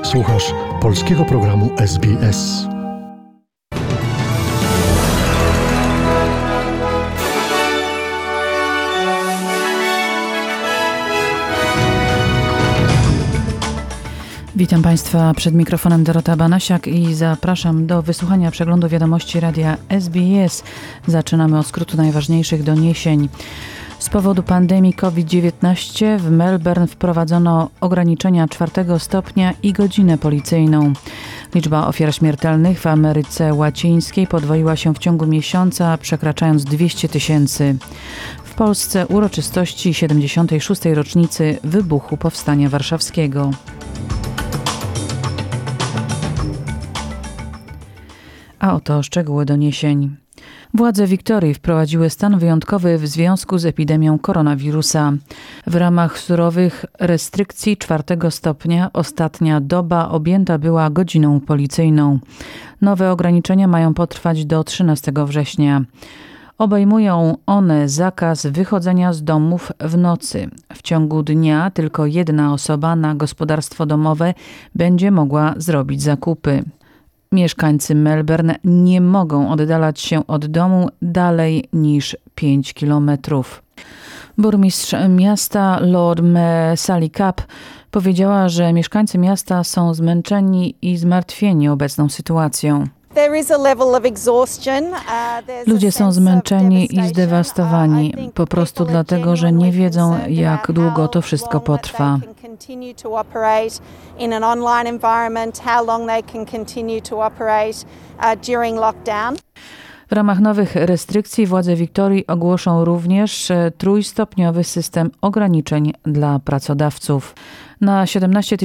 Słuchasz polskiego programu SBS. Witam Państwa przed mikrofonem Dorota Banasiak i zapraszam do wysłuchania przeglądu wiadomości radia SBS. Zaczynamy od skrótu najważniejszych doniesień. Z powodu pandemii COVID-19 w Melbourne wprowadzono ograniczenia 4 stopnia i godzinę policyjną. Liczba ofiar śmiertelnych w Ameryce Łacińskiej podwoiła się w ciągu miesiąca, przekraczając 200 000. W Polsce uroczystości 76. rocznicy wybuchu Powstania Warszawskiego. A oto szczegóły doniesień. Władze Wiktorii wprowadziły stan wyjątkowy w związku z epidemią koronawirusa. W ramach surowych restrykcji 4 stopnia ostatnia doba objęta była godziną policyjną. Nowe ograniczenia mają potrwać do 13 września. Obejmują one zakaz wychodzenia z domów w nocy. W ciągu dnia tylko jedna osoba na gospodarstwo domowe będzie mogła zrobić zakupy. Mieszkańcy Melbourne nie mogą oddalać się od domu dalej niż 5 kilometrów. Burmistrz miasta Lord Mayor Sally Capp powiedziała, że mieszkańcy miasta są zmęczeni i zmartwieni obecną sytuacją. Ludzie są zmęczeni i zdewastowani, po prostu dlatego, że nie wiedzą, jak długo to wszystko potrwa. W ramach nowych restrykcji władze Wiktorii ogłoszą również trójstopniowy system ograniczeń dla pracodawców. Na 17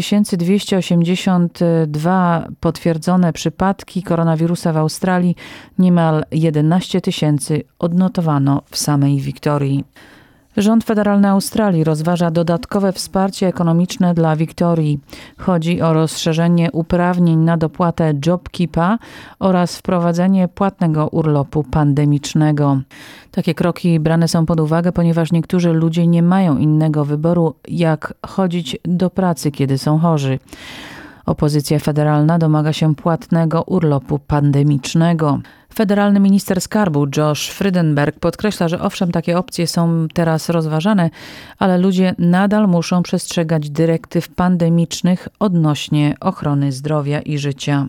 282 potwierdzone przypadki koronawirusa w Australii niemal 11 000 odnotowano w samej Wiktorii. Rząd federalny Australii rozważa dodatkowe wsparcie ekonomiczne dla Wiktorii. Chodzi o rozszerzenie uprawnień na dopłatę JobKeeper oraz wprowadzenie płatnego urlopu pandemicznego. Takie kroki brane są pod uwagę, ponieważ niektórzy ludzie nie mają innego wyboru, jak chodzić do pracy, kiedy są chorzy. Opozycja federalna domaga się płatnego urlopu pandemicznego. Federalny minister skarbu Josh Frydenberg podkreśla, że owszem, takie opcje są teraz rozważane, ale ludzie nadal muszą przestrzegać dyrektyw pandemicznych odnośnie ochrony zdrowia i życia.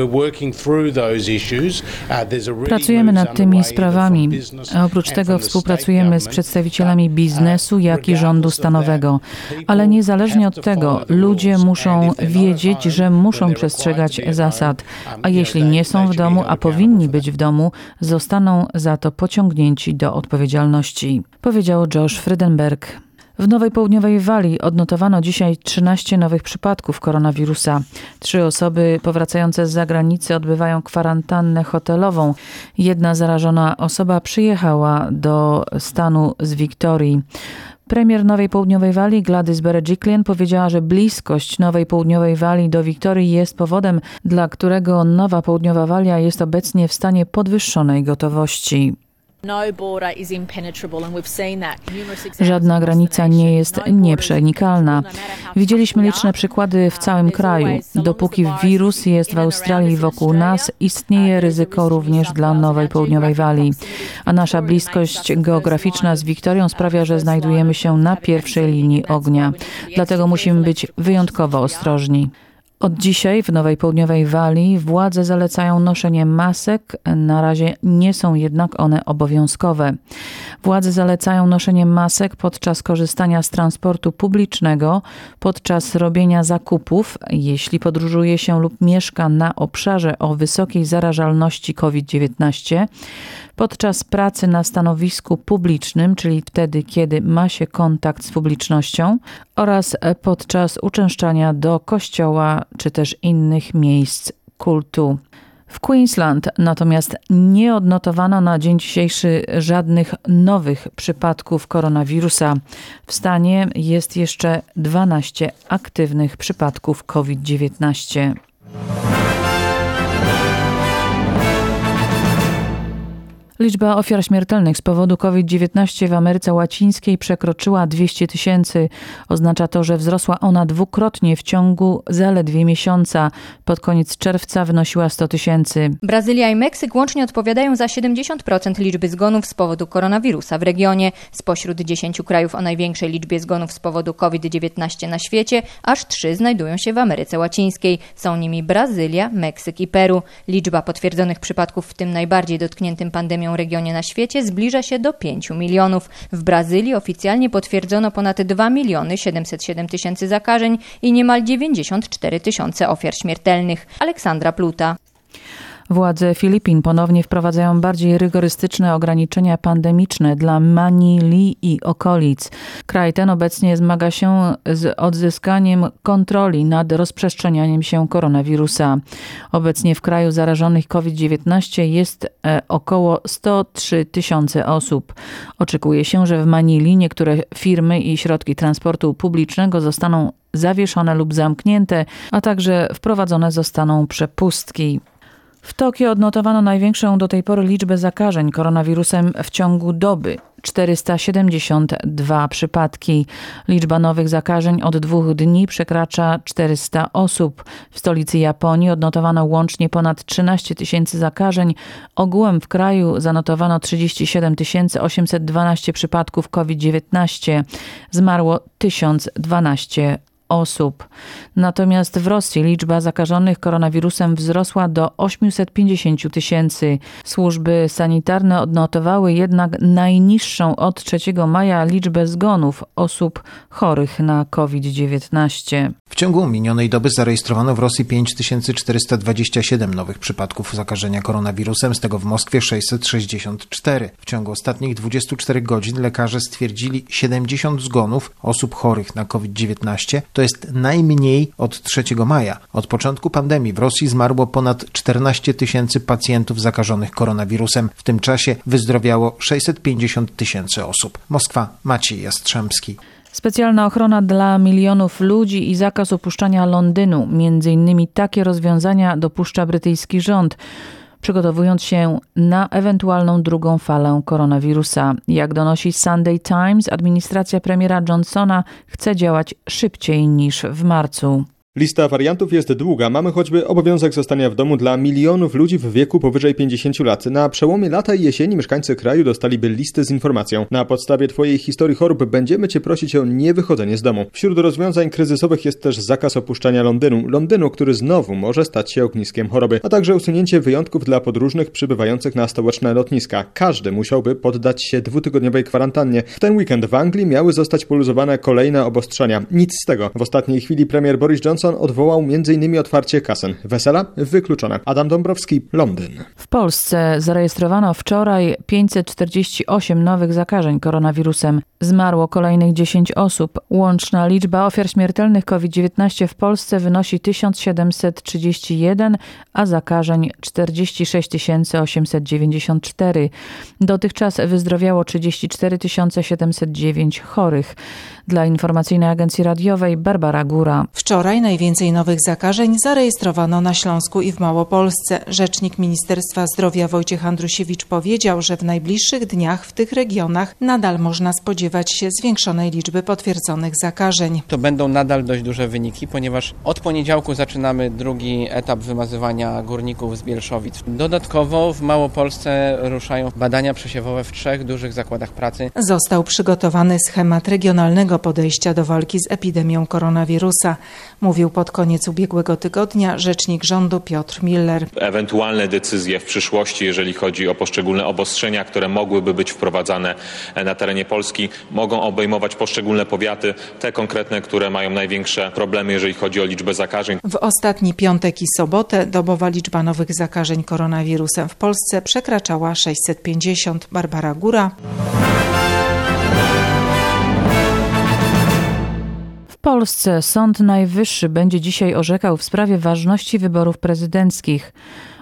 Pracujemy nad tymi sprawami, a oprócz tego współpracujemy z przedstawicielami biznesu, jak i rządu stanowego. Ale niezależnie od tego, ludzie muszą wiedzieć, że muszą przestrzegać zasad, a jeśli nie są w domu, a powinni być w domu, zostaną za to pociągnięci do odpowiedzialności, powiedział Josh Frydenberg. W Nowej Południowej Walii odnotowano dzisiaj 13 nowych przypadków koronawirusa. 3 osoby powracające z zagranicy odbywają kwarantannę hotelową. Jedna zarażona osoba przyjechała do stanu z Wiktorii. Premier Nowej Południowej Walii Gladys Berejiklian powiedziała, że bliskość Nowej Południowej Walii do Wiktorii jest powodem, dla którego Nowa Południowa Walia jest obecnie w stanie podwyższonej gotowości. Żadna granica nie jest nieprzenikalna. Widzieliśmy liczne przykłady w całym kraju. Dopóki wirus jest w Australii i wokół nas, istnieje ryzyko również dla Nowej Południowej Walii. A nasza bliskość geograficzna z Wiktorią sprawia, że znajdujemy się na pierwszej linii ognia. Dlatego musimy być wyjątkowo ostrożni. Od dzisiaj w Nowej Południowej Walii władze zalecają noszenie masek, na razie nie są jednak one obowiązkowe. Władze zalecają noszenie masek podczas korzystania z transportu publicznego, podczas robienia zakupów, jeśli podróżuje się lub mieszka na obszarze o wysokiej zarażalności COVID-19, podczas pracy na stanowisku publicznym, czyli wtedy, kiedy ma się kontakt z publicznością, oraz podczas uczęszczania do kościoła czy też innych miejsc kultu. W Queensland natomiast nie odnotowano na dzień dzisiejszy żadnych nowych przypadków koronawirusa. W stanie jest jeszcze 12 aktywnych przypadków COVID-19. Liczba ofiar śmiertelnych z powodu COVID-19 w Ameryce Łacińskiej przekroczyła 200 000. Oznacza to, że wzrosła ona dwukrotnie w ciągu zaledwie miesiąca. Pod koniec czerwca wynosiła 100 000. Brazylia i Meksyk łącznie odpowiadają za 70% liczby zgonów z powodu koronawirusa w regionie. Spośród 10 krajów o największej liczbie zgonów z powodu COVID-19 na świecie, aż 3 znajdują się w Ameryce Łacińskiej. Są nimi Brazylia, Meksyk i Peru. Liczba potwierdzonych przypadków w tym najbardziej dotkniętym pandemią regionie na świecie zbliża się do 5 milionów. W Brazylii oficjalnie potwierdzono ponad 2 707 000 zakażeń i niemal 94 000 ofiar śmiertelnych. Aleksandra Pluta. Władze Filipin ponownie wprowadzają bardziej rygorystyczne ograniczenia pandemiczne dla Manili i okolic. Kraj ten obecnie zmaga się z odzyskaniem kontroli nad rozprzestrzenianiem się koronawirusa. Obecnie w kraju zarażonych COVID-19 jest około 103 000 osób. Oczekuje się, że w Manili niektóre firmy i środki transportu publicznego zostaną zawieszone lub zamknięte, a także wprowadzone zostaną przepustki. W Tokio odnotowano największą do tej pory liczbę zakażeń koronawirusem w ciągu doby. 472 przypadki. Liczba nowych zakażeń od 2 dni przekracza 400 osób. W stolicy Japonii odnotowano łącznie ponad 13 000 zakażeń. Ogółem w kraju zanotowano 37 812 przypadków COVID-19. Zmarło 1012 osób. Natomiast w Rosji liczba zakażonych koronawirusem wzrosła do 850 000. Służby sanitarne odnotowały jednak najniższą od 3 maja liczbę zgonów osób chorych na COVID-19. W ciągu minionej doby zarejestrowano w Rosji 5427 nowych przypadków zakażenia koronawirusem, z tego w Moskwie 664. W ciągu ostatnich 24 godzin lekarze stwierdzili 70 zgonów osób chorych na COVID-19. To jest najmniej od 3 maja. Od początku pandemii w Rosji zmarło ponad 14 000 pacjentów zakażonych koronawirusem. W tym czasie wyzdrowiało 650 000 osób. Moskwa, Maciej Jastrzębski. Specjalna ochrona dla milionów ludzi i zakaz opuszczania Londynu. Między innymi takie rozwiązania dopuszcza brytyjski rząd, przygotowując się na ewentualną drugą falę koronawirusa. Jak donosi Sunday Times, administracja premiera Johnsona chce działać szybciej niż w marcu. Lista wariantów jest długa. Mamy choćby obowiązek zostania w domu dla milionów ludzi w wieku powyżej 50 lat. Na przełomie lata i jesieni mieszkańcy kraju dostaliby listę z informacją. Na podstawie Twojej historii chorób będziemy Cię prosić o niewychodzenie z domu. Wśród rozwiązań kryzysowych jest też zakaz opuszczania Londynu, który znowu może stać się ogniskiem choroby, a także usunięcie wyjątków dla podróżnych przybywających na stołeczne lotniska. Każdy musiałby poddać się 2-tygodniowej kwarantannie. W ten weekend w Anglii miały zostać poluzowane kolejne obostrzenia. Nic z tego. W ostatniej chwili premier Boris Johnson odwołał m.in. otwarcie kasen. Wesela wykluczone. Adam Dąbrowski, Londyn. W Polsce zarejestrowano wczoraj 548 nowych zakażeń koronawirusem. Zmarło kolejnych 10 osób. Łączna liczba ofiar śmiertelnych COVID-19 w Polsce wynosi 1731, a zakażeń 46 894. Dotychczas wyzdrowiało 34 709 chorych. Dla Informacyjnej Agencji Radiowej Barbara Góra. Wczoraj najwięcej nowych zakażeń zarejestrowano na Śląsku i w Małopolsce. Rzecznik Ministerstwa Zdrowia Wojciech Andrusiewicz powiedział, że w najbliższych dniach w tych regionach nadal można spodziewać się zwiększonej liczby potwierdzonych zakażeń. To będą nadal dość duże wyniki, ponieważ od poniedziałku zaczynamy drugi etap wymazywania górników z Bielszowic. Dodatkowo w Małopolsce ruszają badania przesiewowe w 3 dużych zakładach pracy. Został przygotowany schemat regionalnego podejścia do walki z epidemią koronawirusa, mówił pod koniec ubiegłego tygodnia rzecznik rządu Piotr Miller. Ewentualne decyzje w przyszłości, jeżeli chodzi o poszczególne obostrzenia, które mogłyby być wprowadzane na terenie Polski, mogą obejmować poszczególne powiaty, te konkretne, które mają największe problemy, jeżeli chodzi o liczbę zakażeń. W ostatni piątek i sobotę dobowa liczba nowych zakażeń koronawirusem w Polsce przekraczała 650. Barbara Góra. W Polsce Sąd Najwyższy będzie dzisiaj orzekał w sprawie ważności wyborów prezydenckich.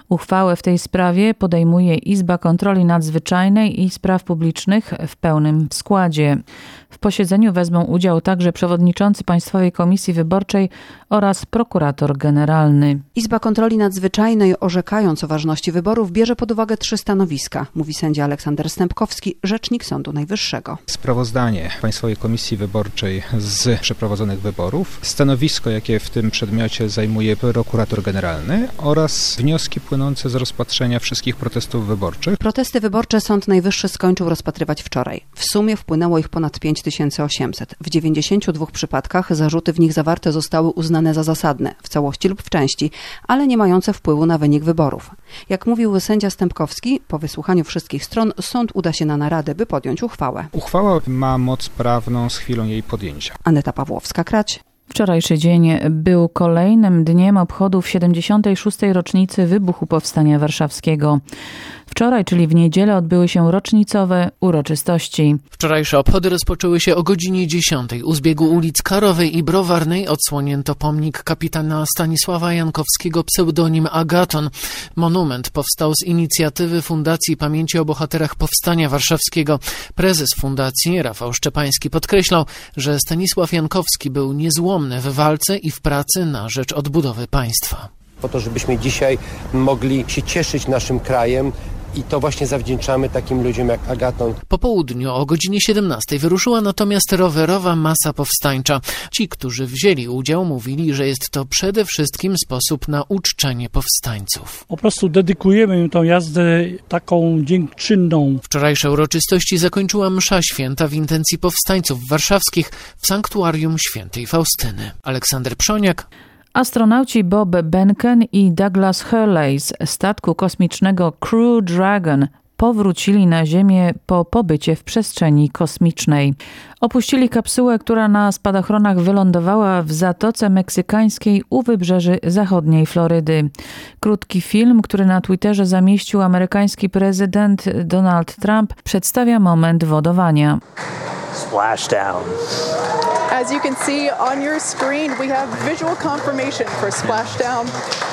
Uchwałę w tej sprawie podejmuje Izba Kontroli Nadzwyczajnej i Spraw Publicznych w pełnym składzie. W posiedzeniu wezmą udział także przewodniczący Państwowej Komisji Wyborczej oraz prokurator generalny. Izba Kontroli Nadzwyczajnej, orzekając o ważności wyborów, bierze pod uwagę 3 stanowiska, mówi sędzia Aleksander Stępkowski, rzecznik Sądu Najwyższego. Sprawozdanie Państwowej Komisji Wyborczej z przeprowadzonych wyborów, stanowisko, jakie w tym przedmiocie zajmuje prokurator generalny oraz wnioski płynące z rozpatrzenia wszystkich protestów wyborczych. Protesty wyborcze Sąd Najwyższy skończył rozpatrywać wczoraj. W sumie wpłynęło ich ponad 5800. W 92 przypadkach zarzuty w nich zawarte zostały uznane za zasadne, w całości lub w części, ale nie mające wpływu na wynik wyborów. Jak mówił sędzia Stępkowski, po wysłuchaniu wszystkich stron sąd uda się na naradę, by podjąć uchwałę. Uchwała ma moc prawną z chwilą jej podjęcia. Aneta Pawłowska-Krać. Wczorajszy dzień był kolejnym dniem obchodów 76. rocznicy wybuchu Powstania Warszawskiego. Wczoraj, czyli w niedzielę, odbyły się rocznicowe uroczystości. Wczorajsze obchody rozpoczęły się o godzinie 10. U zbiegu ulic Karowej i Browarnej odsłonięto pomnik kapitana Stanisława Jankowskiego, pseudonim Agaton. Monument powstał z inicjatywy Fundacji Pamięci o Bohaterach Powstania Warszawskiego. Prezes fundacji, Rafał Szczepański, podkreślał, że Stanisław Jankowski był niezłomny w walce i w pracy na rzecz odbudowy państwa. Po to, żebyśmy dzisiaj mogli się cieszyć naszym krajem, i to właśnie zawdzięczamy takim ludziom jak Agaton. Po południu o godzinie 17 wyruszyła natomiast rowerowa masa powstańcza. Ci, którzy wzięli udział, mówili, że jest to przede wszystkim sposób na uczczenie powstańców. Po prostu dedykujemy im tą jazdę taką dziękczynną. Wczorajsze uroczystości zakończyła msza święta w intencji powstańców warszawskich w sanktuarium świętej Faustyny. Aleksander Przoniak. Astronauci Bob Behnken i Douglas Hurley z statku kosmicznego Crew Dragon powrócili na Ziemię po pobycie w przestrzeni kosmicznej. Opuścili kapsułę, która na spadochronach wylądowała w Zatoce Meksykańskiej u wybrzeży zachodniej Florydy. Krótki film, który na Twitterze zamieścił amerykański prezydent Donald Trump, przedstawia moment wodowania. Splashdown. As you can see on your screen, we have visual confirmation for splashdown.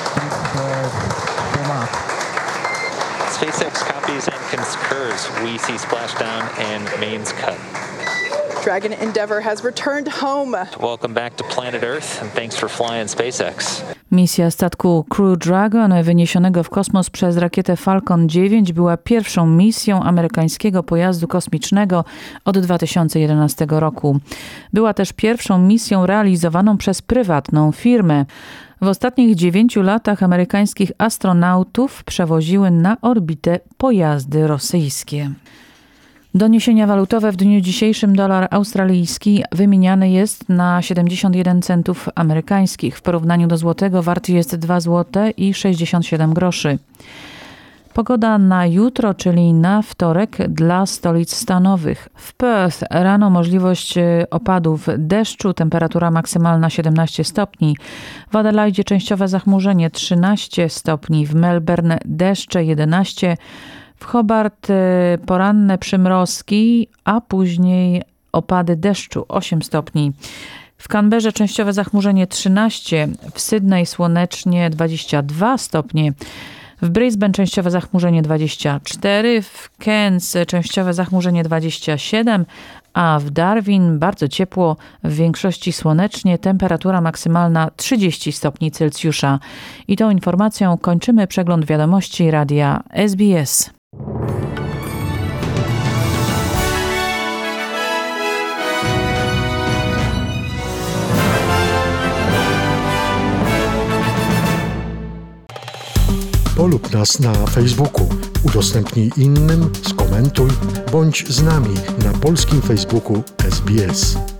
SpaceX copies and concurs. We see splashdown and mains cut. Dragon Endeavour has returned home. Welcome back to planet Earth and thanks for flying SpaceX. Misja statku Crew Dragon wyniesionego w kosmos przez rakietę Falcon 9 była pierwszą misją amerykańskiego pojazdu kosmicznego od 2011 roku. Była też pierwszą misją realizowaną przez prywatną firmę. W ostatnich 9 latach amerykańskich astronautów przewoziły na orbitę pojazdy rosyjskie. Doniesienia walutowe w dniu dzisiejszym dolar australijski wymieniany jest na 71 centów amerykańskich. W porównaniu do złotego wart jest 2 zł i 67 groszy. Pogoda na jutro, czyli na wtorek dla stolic stanowych. W Perth rano możliwość opadów deszczu, temperatura maksymalna 17 stopni. W Adelaide częściowe zachmurzenie 13 stopni. W Melbourne deszcze 11. W Hobart poranne przymrozki, a później opady deszczu 8 stopni. W Canberrze częściowe zachmurzenie 13. W Sydney słonecznie 22 stopnie. W Brisbane częściowe zachmurzenie 24, w Cairns częściowe zachmurzenie 27, a w Darwin bardzo ciepło, w większości słonecznie, temperatura maksymalna 30 stopni Celsjusza. I tą informacją kończymy przegląd wiadomości radia SBS. Polub nas na Facebooku, udostępnij innym, skomentuj, bądź z nami na polskim Facebooku SBS.